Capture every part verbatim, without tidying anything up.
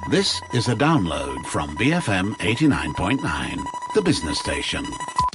This is a download from B F M eighty-nine point nine, the business station.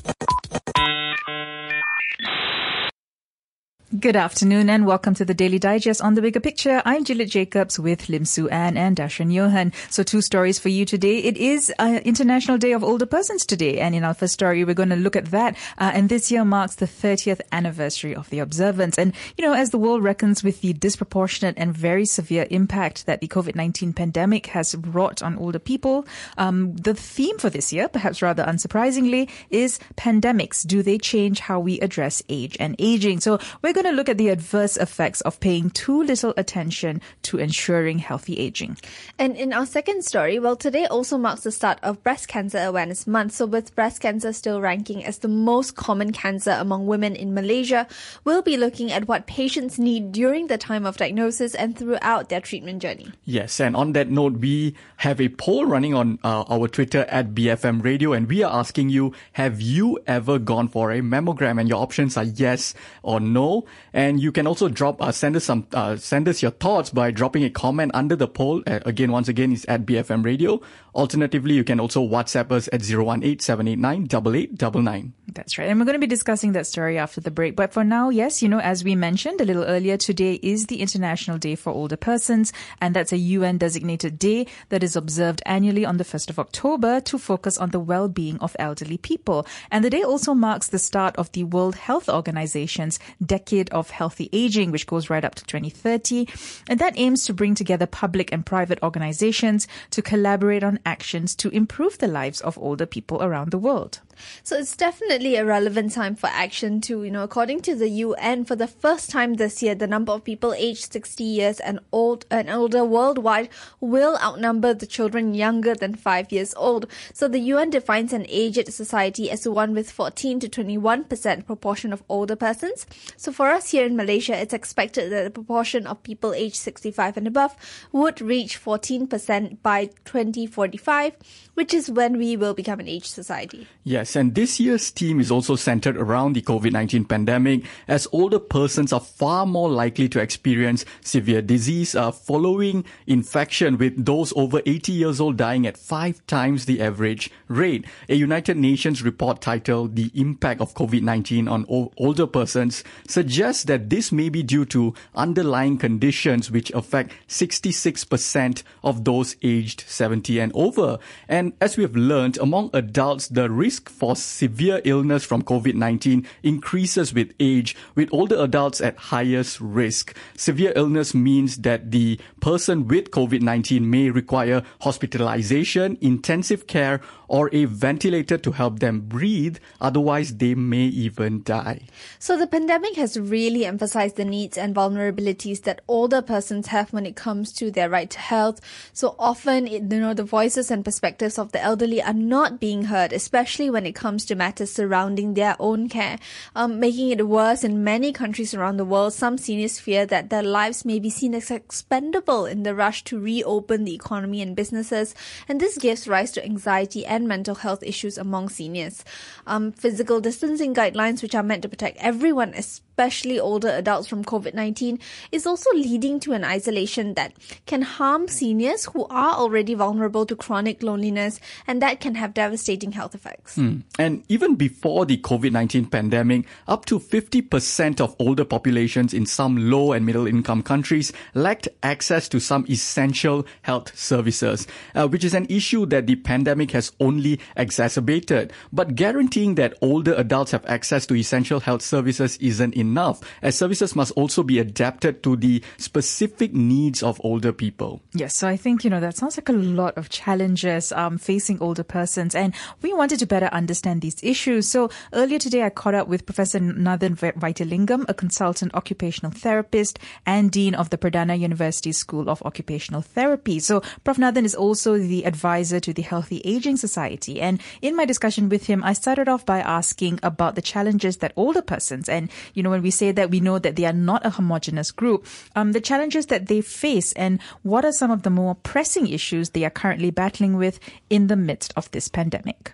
Good afternoon and welcome to the Daily Digest on The Bigger Picture. I'm Juliet Jacobs with Lim Su Ann and Dashan Johan. So two stories for you today. It is uh, International Day of Older Persons today, and in our first story we're going to look at that. Uh, and this year marks the thirtieth anniversary of the observance. And, you know, as the world reckons with the disproportionate and very severe impact that the COVID nineteen pandemic has wrought on older people, um, the theme for this year, perhaps rather unsurprisingly, is pandemics. Do they change how we address age and aging? So we're going to look at the adverse effects of paying too little attention to ensuring healthy aging. And in our second story, well, today also marks the start of Breast Cancer Awareness Month. So with breast cancer still ranking as the most common cancer among women in Malaysia, we'll be looking at what patients need during the time of diagnosis and throughout their treatment journey. Yes, and on that note, we have a poll running on uh, our Twitter at B F M Radio, and we are asking you, have you ever gone for a mammogram? And your options are yes or no. And you can also drop, uh, send us some, uh, send us your thoughts by dropping a comment under the poll. Uh, again, once again, it's at B F M Radio. Alternatively, you can also WhatsApp us at zero one eight, seven eight nine, eight eight nine nine. That's right. And we're going to be discussing that story after the break. But for now, yes, you know, as we mentioned a little earlier, today is the International Day for Older Persons. And that's a U N designated day that is observed annually on the first of October to focus on the well-being of elderly people. And the day also marks the start of the World Health Organization's Decade of Healthy Aging, which goes right up to twenty thirty. And that aims to bring together public and private organizations to collaborate on actions to improve the lives of older people around the world. So it's definitely a relevant time for action too. You know, according to the U N, for the first time this year, the number of people aged sixty years and old and older worldwide will outnumber the children younger than five years old. So the U N defines an aged society as one with fourteen to twenty-one percent proportion of older persons. So for us here in Malaysia, it's expected that the proportion of people aged sixty-five and above would reach fourteen percent by twenty forty-five, which is when we will become an aged society. Yes, and this year's theme is also centered around the COVID nineteen pandemic, as older persons are far more likely to experience severe disease uh, following infection, with those over eighty years old dying at five times the average rate. A United Nations report titled "The Impact of COVID nineteen on o- Older Persons" suggests that this may be due to underlying conditions which affect sixty-six percent of those aged seventy and over. And as we have learned, among adults, the risk for severe illness from COVID nineteen increases with age, with older adults at highest risk. Severe illness means that the person with COVID nineteen may require hospitalization, intensive care, or a ventilator to help them breathe. Otherwise, they may even die. So the pandemic has really emphasized the needs and vulnerabilities that older persons have when it comes to their right to health. So often, you know, the voices and perspectives of the elderly are not being heard, especially when it comes to matters surrounding their own care. Um, making it worse, in many countries around the world, some seniors fear that their lives may be seen as expendable in the rush to reopen the economy and businesses. And this gives rise to anxiety and mental health issues among seniors. Um, physical distancing guidelines, which are meant to protect everyone, especially older adults, from COVID nineteen, is also leading to an isolation that can harm seniors who are already vulnerable to chronic loneliness, and that can have devastating health effects. Mm. And even before the COVID nineteen pandemic, up to fifty percent of older populations in some low and middle income countries lacked access to some essential health services, uh, which is an issue that the pandemic has only exacerbated. But guaranteeing that older adults have access to essential health services isn't enough, as services must also be adapted to the specific needs of older people. Yes, so I think, you know, that sounds like a lot of challenges um, facing older persons, and we wanted to better understand these issues. So earlier today, I caught up with Professor Nathan Vaitilingam, a consultant occupational therapist and Dean of the Perdana University School of Occupational Therapy. So Professor Nathan is also the advisor to the Healthy Aging Society. And in my discussion with him, I started off by asking about the challenges that older persons, and, you know, when we say that, we know that they are not a homogenous group, um, the challenges that they face, and what are some of the more pressing issues they are currently battling with in the midst of this pandemic.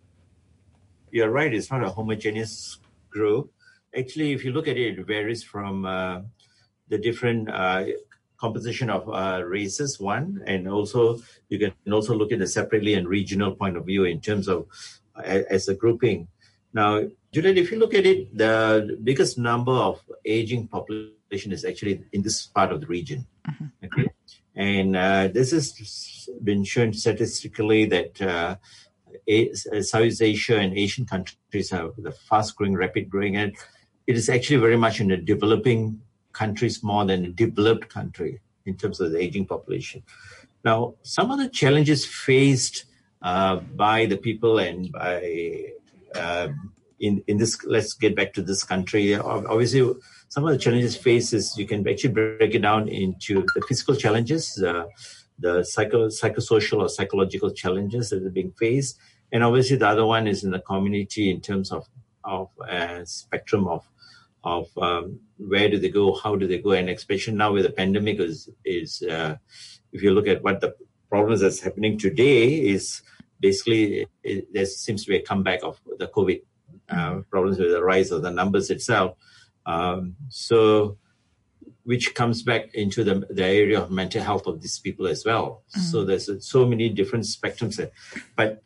You're right, it's not a homogeneous group. Actually, if you look at it, it varies from uh, the different uh, composition of uh, races, one, and also you can also look at it separately and regional point of view in terms of uh, as a grouping. Now, Juliet, if you look at it, the biggest number of aging population is actually in this part of the region. Mm-hmm. Okay, and uh, this has been shown statistically that uh, Southeast Asia and Asian countries are the fast-growing, rapid-growing, and it is actually very much in the developing countries more than a developed country in terms of the aging population. Now, some of the challenges faced uh, by the people and by uh, in in this, let's get back to this country. Obviously, some of the challenges faced is you can actually break it down into the physical challenges, uh, the psycho psychosocial or psychological challenges that are being faced, and obviously the other one is in the community in terms of of a spectrum of of um, where do they go, how do they go, and especially now with the pandemic is, is uh, if you look at what the problems that's happening today is basically it, there seems to be a comeback of the COVID uh, problems with the rise of the numbers itself. Um, so which comes back into the, the area of mental health of these people as well. Mm-hmm. So there's uh, so many different spectrums there. But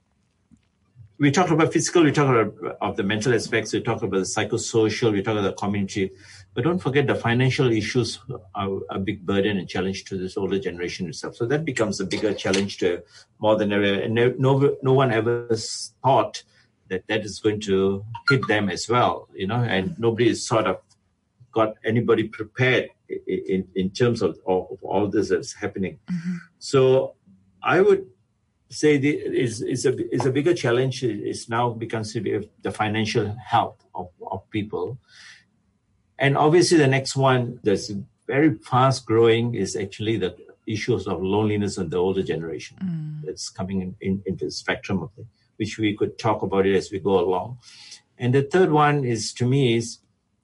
we talk about physical, we talk about of the mental aspects, we talk about the psychosocial, we talk about the community, but don't forget the financial issues are a big burden and challenge to this older generation itself. So that becomes a bigger challenge to more than ever. And no, no one ever thought that that is going to hit them as well, you know, and nobody is sort of got anybody prepared in, in, in terms of, of all this that's happening. Mm-hmm. So I would say the, is is a is a bigger challenge. Is now becomes to be the financial health of, of people, and obviously the next one that's very fast growing is actually the issues of loneliness of the older generation. Mm. That's coming in, in into the spectrum of it, which we could talk about it as we go along. And the third one is to me is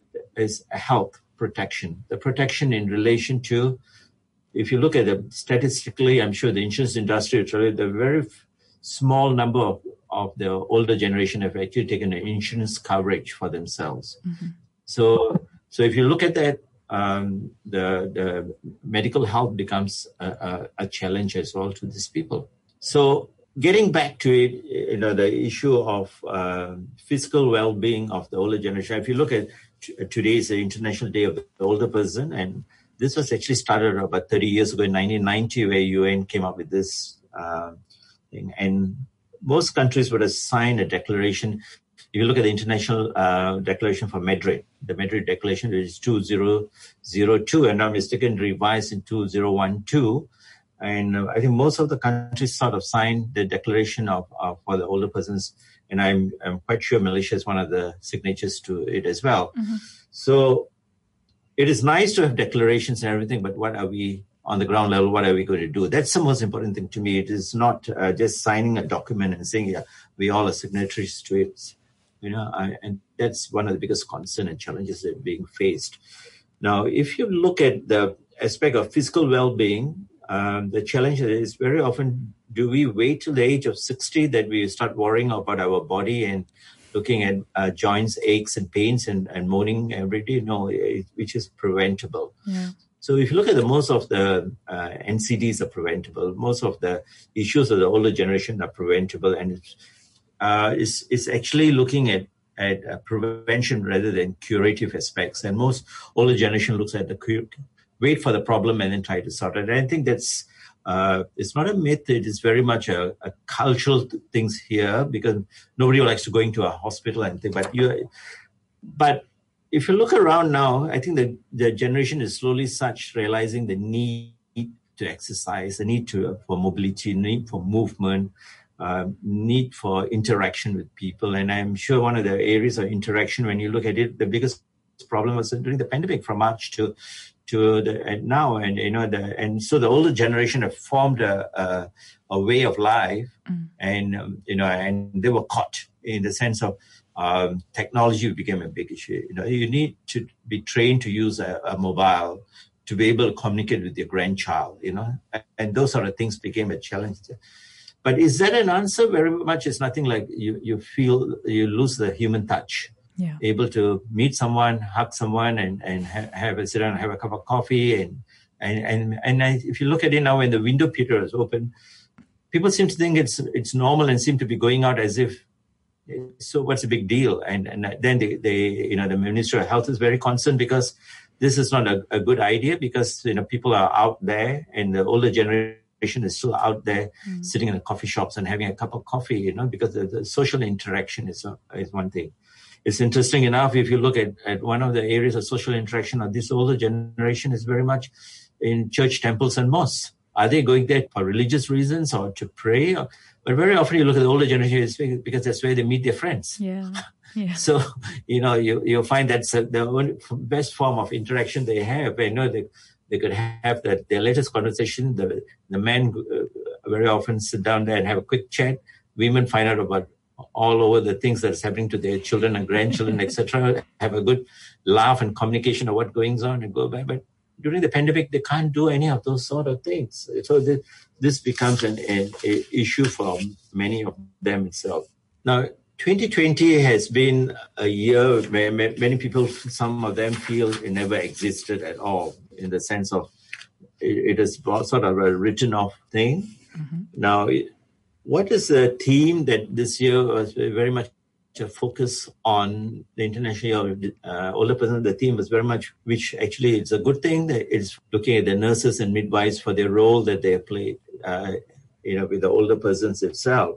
is health protection, the protection in relation to. If you look at it statistically, I'm sure the insurance industry will tell you the very f- small number of, of the older generation have actually taken an insurance coverage for themselves. Mm-hmm. So, so if you look at that, um, the the medical health becomes a, a, a challenge as well to these people. So, getting back to it, you know, the issue of uh, physical well-being of the older generation. If you look at t- today is the International Day of the Older Person, and this was actually started about thirty years ago in nineteen ninety, where U N came up with this uh, thing. And most countries would have signed a declaration. If you look at the International uh, Declaration for Madrid, the Madrid Declaration is two thousand two, and now mistaken revised in two thousand twelve. And uh, I think most of the countries sort of signed the declaration of, of for the older persons. And I'm, I'm quite sure Malaysia is one of the signatures to it as well. Mm-hmm. So, it is nice to have declarations and everything, but what are we on the ground level? What are we going to do? That's the most important thing to me. It is not uh, just signing a document and saying, yeah, we all are signatories to it. You know, I, and that's one of the biggest concerns and challenges that are being faced. Now, if you look at the aspect of physical well-being, um, the challenge is very often, do we wait till the age of sixty that we start worrying about our body and looking at uh, joints, aches and pains and, and moaning every day? No, it, which is preventable. Yeah. So if you look at the most of the uh, N C Ds are preventable, most of the issues of the older generation are preventable, and it's, uh, it's, it's actually looking at, at uh, prevention rather than curative aspects. And most older generation looks at the cure, wait for the problem and then try to sort it. And I think that's Uh, it's not a myth. It is very much a, a cultural th- things here, because nobody likes to go into a hospital and think. But you, but if you look around now, I think that the generation is slowly such realizing the need to exercise, the need to for mobility, need for movement, uh, need for interaction with people. And I'm sure one of the areas of interaction, when you look at it, the biggest problem was during the pandemic from March to. to the and now and you know the and so the older generation have formed a a, a way of life, mm. and um, you know and they were caught in the sense of um, technology became a big issue. You know, you need to be trained to use a, a mobile to be able to communicate with your grandchild. You know, and, and those sort of things became a challenge. But is that an answer? Very much, it's nothing like you you feel you lose the human touch. Yeah. Able to meet someone, hug someone, and, and ha- have a sit down and have a cup of coffee and And and and I, if you look at it now, when the window period is open, people seem to think it's it's normal and seem to be going out as if, so what's the big deal? And and then they, they you know the Ministry of Health is very concerned because this is not a, a good idea, because you know people are out there and the older generation is still out there mm. sitting in the coffee shops and having a cup of coffee, you know, because the, the social interaction is a, is one thing. It's interesting enough, if you look at, at one of the areas of social interaction of this older generation is very much in church, temples and mosques. Are they going there for religious reasons or to pray? Or, but very often you look at the older generation because that's where they meet their friends. Yeah. Yeah. So, you know, you, you'll find that's the only best form of interaction they have. I know they, they could have that, their latest conversation. The, the men uh, very often sit down there and have a quick chat. Women find out about all over the things that's happening to their children and grandchildren, et cetera. Have a good laugh and communication of what goes on and go by. But during the pandemic, they can't do any of those sort of things. So this, this becomes an, an issue for many of them itself. Now, twenty twenty has been a year where many people, some of them feel it never existed at all, in the sense of it, it is sort of a written off thing. Mm-hmm. Now, what is the theme that this year was very much a focus on the international uh, older person? The theme was very much, which actually it's a good thing, that it's looking at the nurses and midwives for their role that they play, uh, you know, with the older persons itself.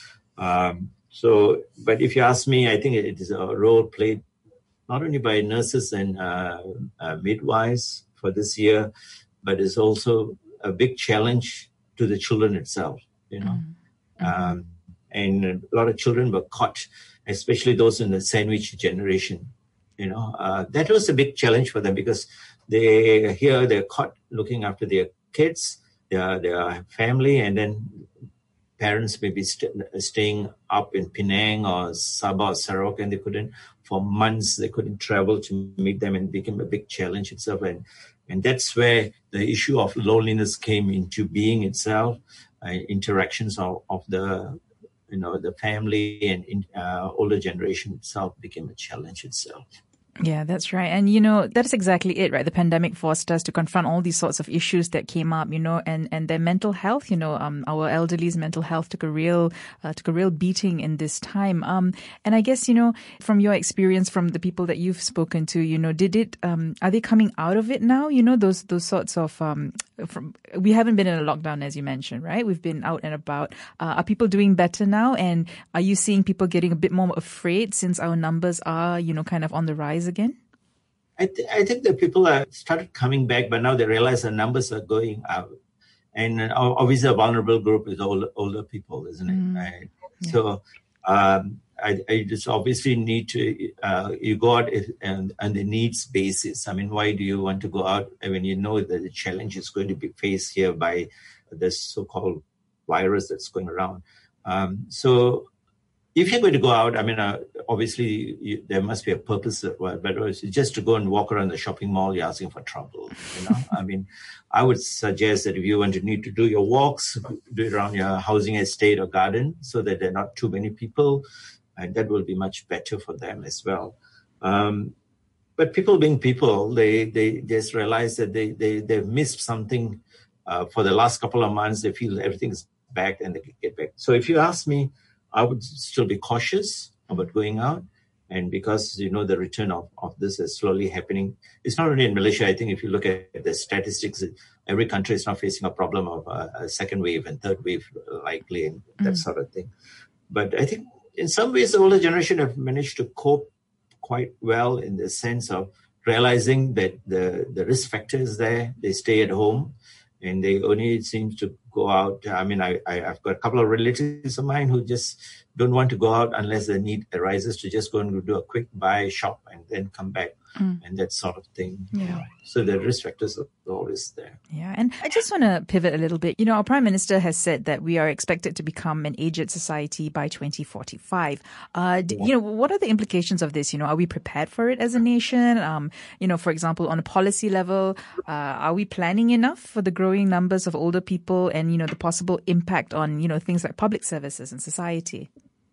Um, so, but if you ask me, I think it is a role played not only by nurses and uh, uh, midwives for this year, but it's also a big challenge to the children itself, you know. Mm-hmm. Um, and a lot of children were caught, especially those in the sandwich generation. You know, uh, that was a big challenge for them, because they here they're caught looking after their kids, their their family, and then parents may be st- staying up in Penang or Sabah or Sarawak, and they couldn't, for months, they couldn't travel to meet them, and it became a big challenge itself. And and that's where the issue of loneliness came into being itself. Uh, interactions of, of the, you know, the family and in, uh, older generation itself became a challenge itself. Yeah, that's right. And, you know, that's exactly it, right? The pandemic forced us to confront all these sorts of issues that came up, you know, and, and their mental health, you know, um, our elderly's mental health took a real, uh, took a real beating in this time. Um, and I guess, you know, from your experience, from the people that you've spoken to, you know, did it, um, are they coming out of it now? You know, those, those sorts of, um, from, we haven't been in a lockdown, as you mentioned, right? We've been out and about. Uh, are people doing better now? And are you seeing people getting a bit more afraid since our numbers are, you know, kind of on the rise again? I, th- I think that people are started coming back, but now they realize the numbers are going up. And uh, obviously a vulnerable group is older, older people, isn't it? Mm. Right? Yeah. So um, I, I just obviously need to, uh, you go out if, and on the needs basis. I mean, why do you want to go out when you know that the challenge is going to be faced here by this so-called virus that's going around? Um, so if you're going to go out, I mean, uh, obviously you, there must be a purpose, but it's just to go and walk around the shopping mall, you're asking for trouble. You know, I mean, I would suggest that if you want to need to do your walks, do it around your housing estate or garden, so that there are not too many people, and that will be much better for them as well. Um, but people being people, they they just realize that they they they've missed something uh, for the last couple of months. They feel everything's back and they can get back. So if you ask me, I would still be cautious about going out. And because, you know, the return of, of this is slowly happening. It's not only in Malaysia. I think if you look at the statistics, every country is now facing a problem of a, a second wave and third wave likely and that mm. sort of thing. But I think in some ways, the older generation have managed to cope quite well in the sense of realizing that the, the risk factor is there. They stay at home and they only seem to go out. I mean, I, I, I've got a couple of relatives of mine who just don't want to go out unless the need arises to just go and do a quick buy, shop, and then come back. Mm. And that sort of thing. Yeah. So the risk factors are always there. Yeah. And I just want to pivot a little bit. You know, our Prime Minister has said that we are expected to become an aged society by twenty forty-five. Uh, yeah. You know, what are the implications of this? You know, are we prepared for it as a nation? Um, you know, for example, on a policy level, uh, are we planning enough for the growing numbers of older people and, you know, the possible impact on, you know, things like public services and society?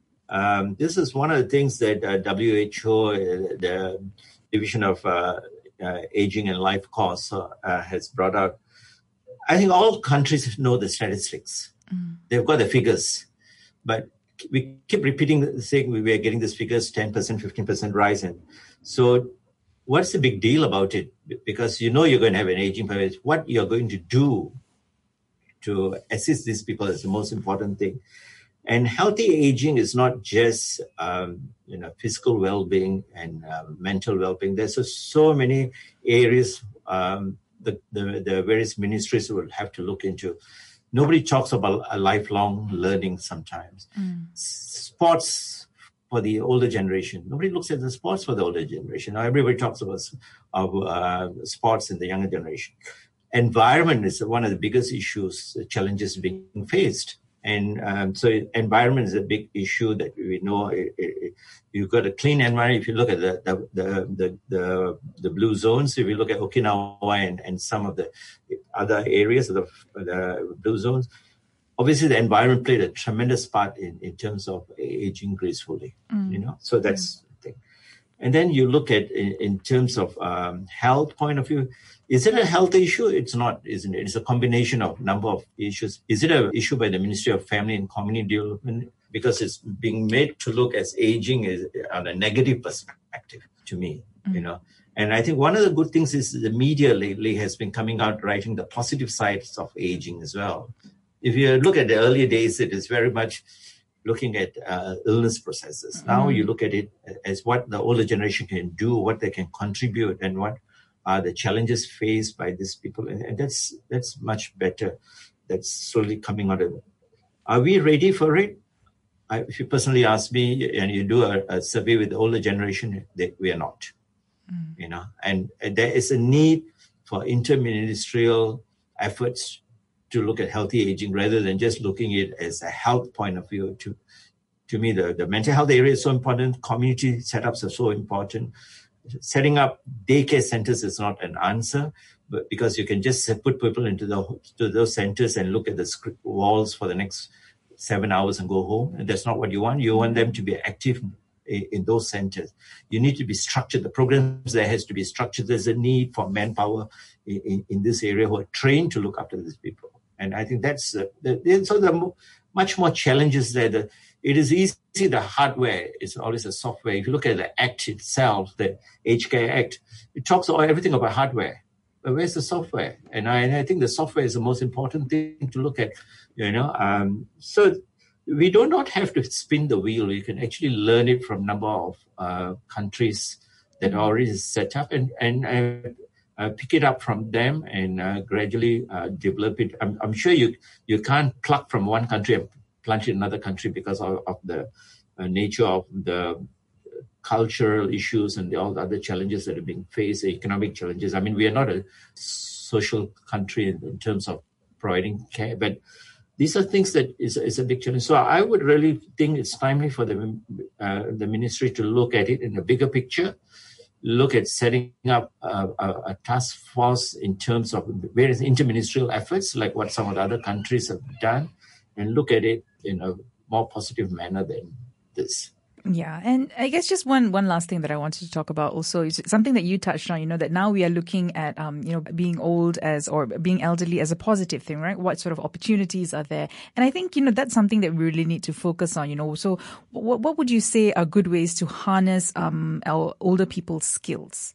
Um, this is one of the things that uh, W H O, uh, the Division of uh, uh, Aging and Life course uh, uh, has brought out, I think all countries know the statistics. Mm. They've got the figures, but we keep repeating, saying we are getting these figures, ten percent, fifteen percent rise. And so what's the big deal about it? Because you know you're going to have an aging population. What you're going to do to assist these people is the most important thing. And healthy aging is not just um, you know physical well-being and uh, mental well-being. There's so, so many areas um, the, the the various ministries will have to look into. Nobody talks about a lifelong learning sometimes. Mm. Sports for the older generation. Nobody looks at the sports for the older generation. Now everybody talks about uh, sports in the younger generation. Environment is one of the biggest issues, the challenges being faced. And um, so environment is a big issue that we know. It, it, you've got a clean environment. If you look at the the the the, the, the blue zones, if you look at Okinawa and, and some of the other areas of the, the blue zones, obviously the environment played a tremendous part in, in terms of aging gracefully. Mm. You know, so that's mm. the thing. And then you look at in, in terms of um, health point of view. Is it a health issue? It's not, isn't it? It's a combination of number of issues. Is it an issue by the Ministry of Family and Community Development? Because it's being made to look as aging is on a negative perspective to me, mm-hmm. you know. And I think one of the good things is the media lately has been coming out writing the positive sides of aging as well. If you look at the earlier days, it is very much looking at uh, illness processes. Mm-hmm. Now you look at it as what the older generation can do, what they can contribute, and what are the challenges faced by these people. And, and that's that's much better. That's slowly coming out of it. Are we ready for it? I, if you personally ask me, and you do a, a survey with the older generation, they, we are not. Mm. You know, and, and there is a need for interministerial efforts to look at healthy aging rather than just looking at it as a health point of view. To to me, the, the mental health area is so important. Community setups are so important. Setting up daycare centers is not an answer, but because you can just put people into the to those centers and look at the script walls for the next seven hours and go home. And that's not what you want. You want them to be active in, in those centers. You need to be structured. The programs there has to be structured. There's a need for manpower in, in, in this area who are trained to look after these people. And I think that's uh, the, so there are much more challenges there. The, It is easy, the hardware is always a software. If you look at the Act itself, the Aged Care Act, it talks about everything about hardware. But where's the software? And I, and I think the software is the most important thing to look at, you know. Um, so we do not have to spin the wheel. We can actually learn it from a number of uh, countries that are already set up and, and uh, uh, pick it up from them and uh, gradually uh, develop it. I'm, I'm sure you you can't pluck from one country and plunge in another country because of, of the uh, nature of the cultural issues and the, all the other challenges that are being faced, the economic challenges. I mean, we are not a social country in, in terms of providing care, but these are things that is, is a big challenge. So I would really think it's timely for the uh, the ministry to look at it in a bigger picture, look at setting up a, a, a task force in terms of various interministerial efforts, like what some of the other countries have done, and look at it in a more positive manner than this. Yeah. And I guess just one, one last thing that I wanted to talk about also is something that you touched on, you know, that now we are looking at, um, you know, being old as or being elderly as a positive thing, right? What sort of opportunities are there? And I think, you know, that's something that we really need to focus on, you know. So what, what would you say are good ways to harness um, our older people's skills?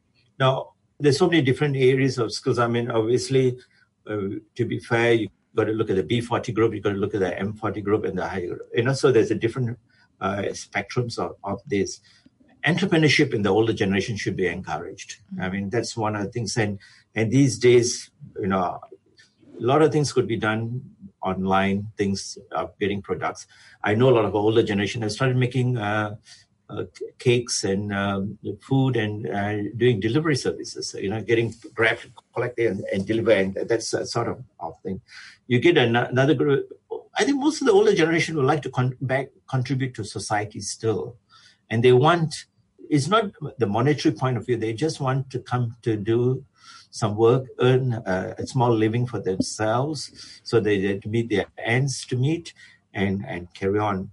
Now, there's so many different areas of skills. I mean, obviously, uh, to be fair, you got to look at the B forty group, you got to look at the M forty group and the higher, you know, so there's a different uh, spectrums of, of this. Entrepreneurship in the older generation should be encouraged. Mm-hmm. I mean, that's one of the things. And, and these days, you know, a lot of things could be done online, things of getting products. I know a lot of older generation have started making uh, uh, cakes and um, food and uh, doing delivery services, you know, getting Grab, collect and, and deliver. And that's a sort of, of thing. You get an, another group. I think most of the older generation would like to con- back, contribute to society still. And they want, it's not the monetary point of view. They just want to come to do some work, earn uh, a small living for themselves so they, they to meet their ends to meet and, and carry on.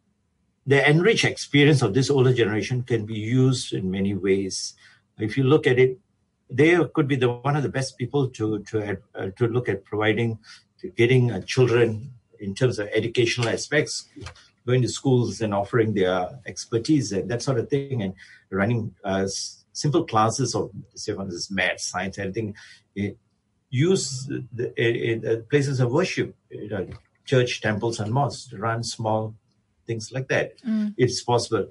The enriched experience of this older generation can be used in many ways. If you look at it, they could be the one of the best people to to uh, to look at providing, to getting uh, children in terms of educational aspects, going to schools and offering their expertise and that sort of thing, and running uh, s- simple classes of, say, for instance, math, science, anything. It, use the, in, in places of worship, you know, church, temples, and mosques, run small things like that. Mm. It's possible.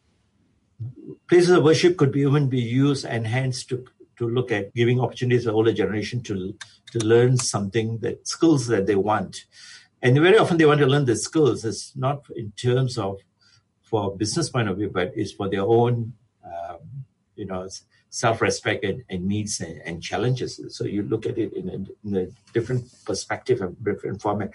Places of worship could be even be used, enhanced to to look at giving opportunities for the older generation to to learn something, that skills that they want. And very often they want to learn the skills. It's not in terms of for business point of view, but it's for their own, um, you know, self-respect and, and needs and, and challenges. So you look at it in a, in a different perspective and different format.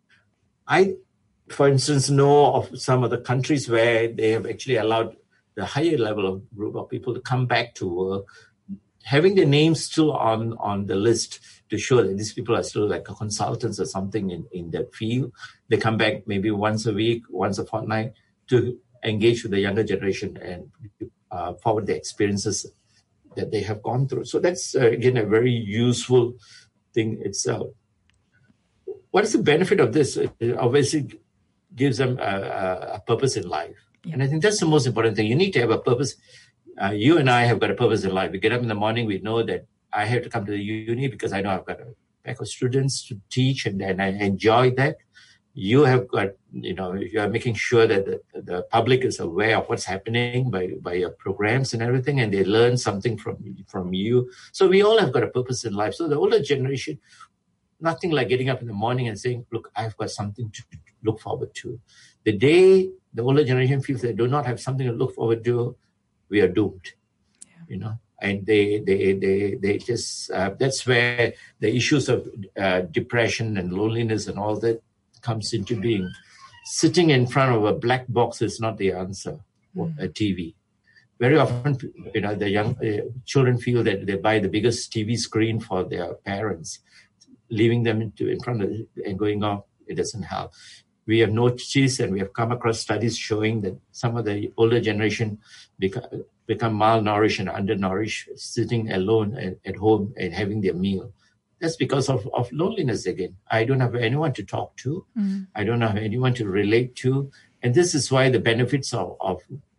I, for instance, know of some of the countries where they have actually allowed the higher level of group of people to come back to work, having their names still on, on the list to show that these people are still like consultants or something in, in that field. They come back maybe once a week, once a fortnight to engage with the younger generation and uh, forward the experiences that they have gone through. So that's, uh, again, a very useful thing itself. What is the benefit of this? It obviously gives them a, a purpose in life. Yeah. And I think that's the most important thing. You need to have a purpose. Uh, you and I have got a purpose in life. We get up in the morning, we know that I have to come to the uni because I know I've got a pack of students to teach, and, and I enjoy that. You have got, you know, you are making sure that the, the public is aware of what's happening by, by your programs and everything, and they learn something from, from you. So we all have got a purpose in life. So the older generation, nothing like getting up in the morning and saying, look, I've got something to look forward to. The day the older generation feels they do not have something to look forward to, we are doomed, yeah. you know. And they, they, they, they just, uh, that's where the issues of uh, depression and loneliness and all that comes into being. Sitting in front of a black box is not the answer, or mm. a T V. Very often, you know, the young uh, children feel that they buy the biggest T V screen for their parents, leaving them into, in front of it and going off, it doesn't help. We have noticed and we have come across studies showing that some of the older generation become, become malnourished and undernourished, sitting alone at, at home and having their meal. That's because of, of loneliness again. I don't have anyone to talk to. Mm. I don't have anyone to relate to. And this is why the benefits of, of,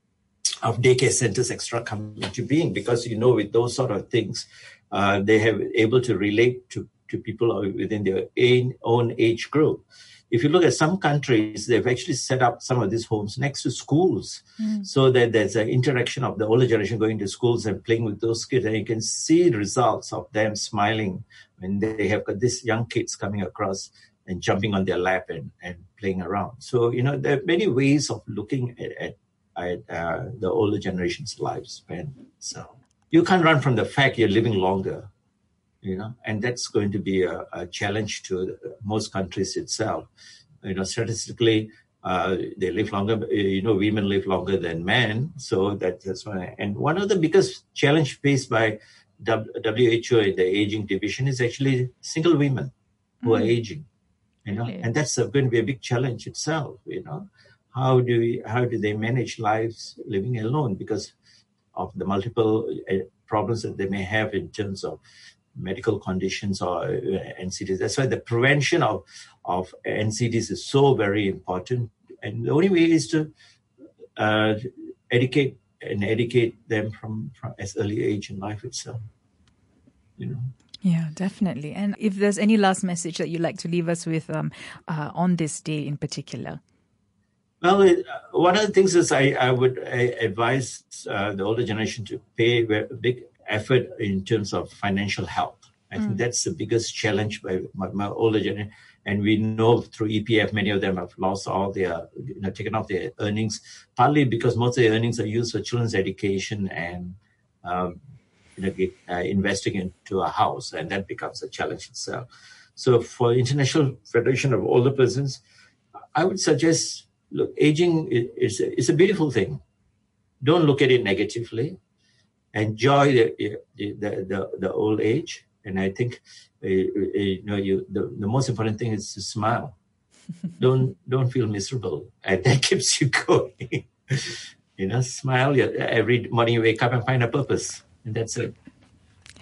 of daycare centers extra come into being, because, you know, with those sort of things, uh, they have able to relate to, to people within their own age group. If you look at some countries, they've actually set up some of these homes next to schools mm. so that there's an interaction of the older generation going to schools and playing with those kids. And you can see the results of them smiling when they have got these young kids coming across and jumping on their lap and, and playing around. So, you know, there are many ways of looking at, at, at uh, the older generation's lifespan. So you can't run from the fact you're living longer. You know, and that's going to be a, a challenge to most countries itself. You know, statistically, uh, they live longer. You know, women live longer than men, so that, that's why. And one of the biggest challenge faced by W H O in the aging division is actually single women who mm. are aging. You know, really? And that's a, going to be a big challenge itself. You know, how do we, how do they manage lives living alone because of the multiple uh, problems that they may have in terms of medical conditions or uh, N C Ds. That's why the prevention of, of N C Ds is so very important. And the only way is to uh, educate and educate them from, from as early age in life itself. You know. Yeah, definitely. And if there's any last message that you'd like to leave us with um, uh, on this day in particular. Well, it, uh, one of the things is I, I would I advise uh, the older generation to pay a big effort in terms of financial health. I mm. think that's the biggest challenge by my, my older generation. And we know through E P F, many of them have lost all their, you know, taken off their earnings, partly because most of their earnings are used for children's education and, um, you know, get, uh, investing into a house. And that becomes a challenge itself. So for International Federation of Older Persons, I would suggest, look, aging is, is a beautiful thing. Don't look at it negatively. Enjoy the, the the the old age, and I think uh, you know you the, the most important thing is to smile. don't don't feel miserable, and that keeps you going. You know, smile every morning you wake up and find a purpose, and that's it.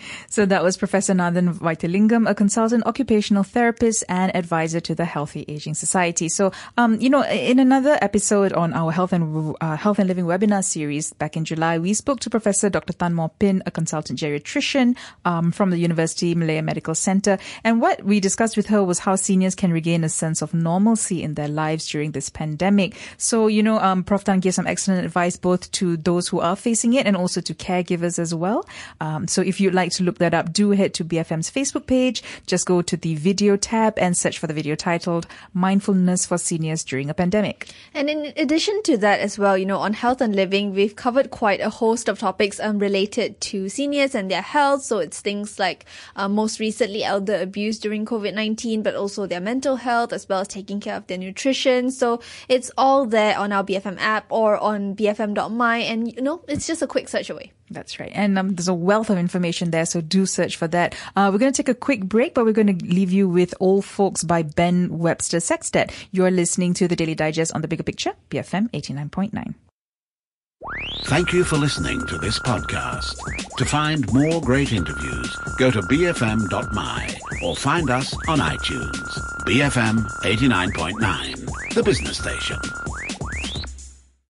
So that was Professor Nathan Vaithalingam, a consultant occupational therapist and advisor to the Healthy Aging Society. So, um, you know, in another episode on our Health and uh, Health and Living webinar series back in July, we spoke to Professor Doctor Tan Moh Pin, a consultant geriatrician um, from the University Malaya Medical Centre. And what we discussed with her was how seniors can regain a sense of normalcy in their lives during this pandemic. So, you know, um, Professor Tan gave some excellent advice both to those who are facing it and also to caregivers as well. Um, so if you'd like to look that up, do head to B F M's Facebook page. Just go to the video tab and search for the video titled Mindfulness for Seniors During a Pandemic. And in addition to that as well, you know, on Health and Living, we've covered quite a host of topics um, related to seniors and their health. So it's things like uh, most recently elder abuse during COVID nineteen, but also their mental health as well as taking care of their nutrition. So it's all there on our B F M app or on b f m dot my, and you know, it's just a quick search away. That's right. And um, there's a wealth of information there, so do search for that. Uh, we're going to take a quick break, but we're going to leave you with Old Folks by Ben Webster Sextet. You're listening to the Daily Digest on The Bigger Picture, B F M eighty-nine point nine. Thank you for listening to this podcast. To find more great interviews, go to b f m dot my or find us on iTunes. B F M eighty-nine point nine, the business station.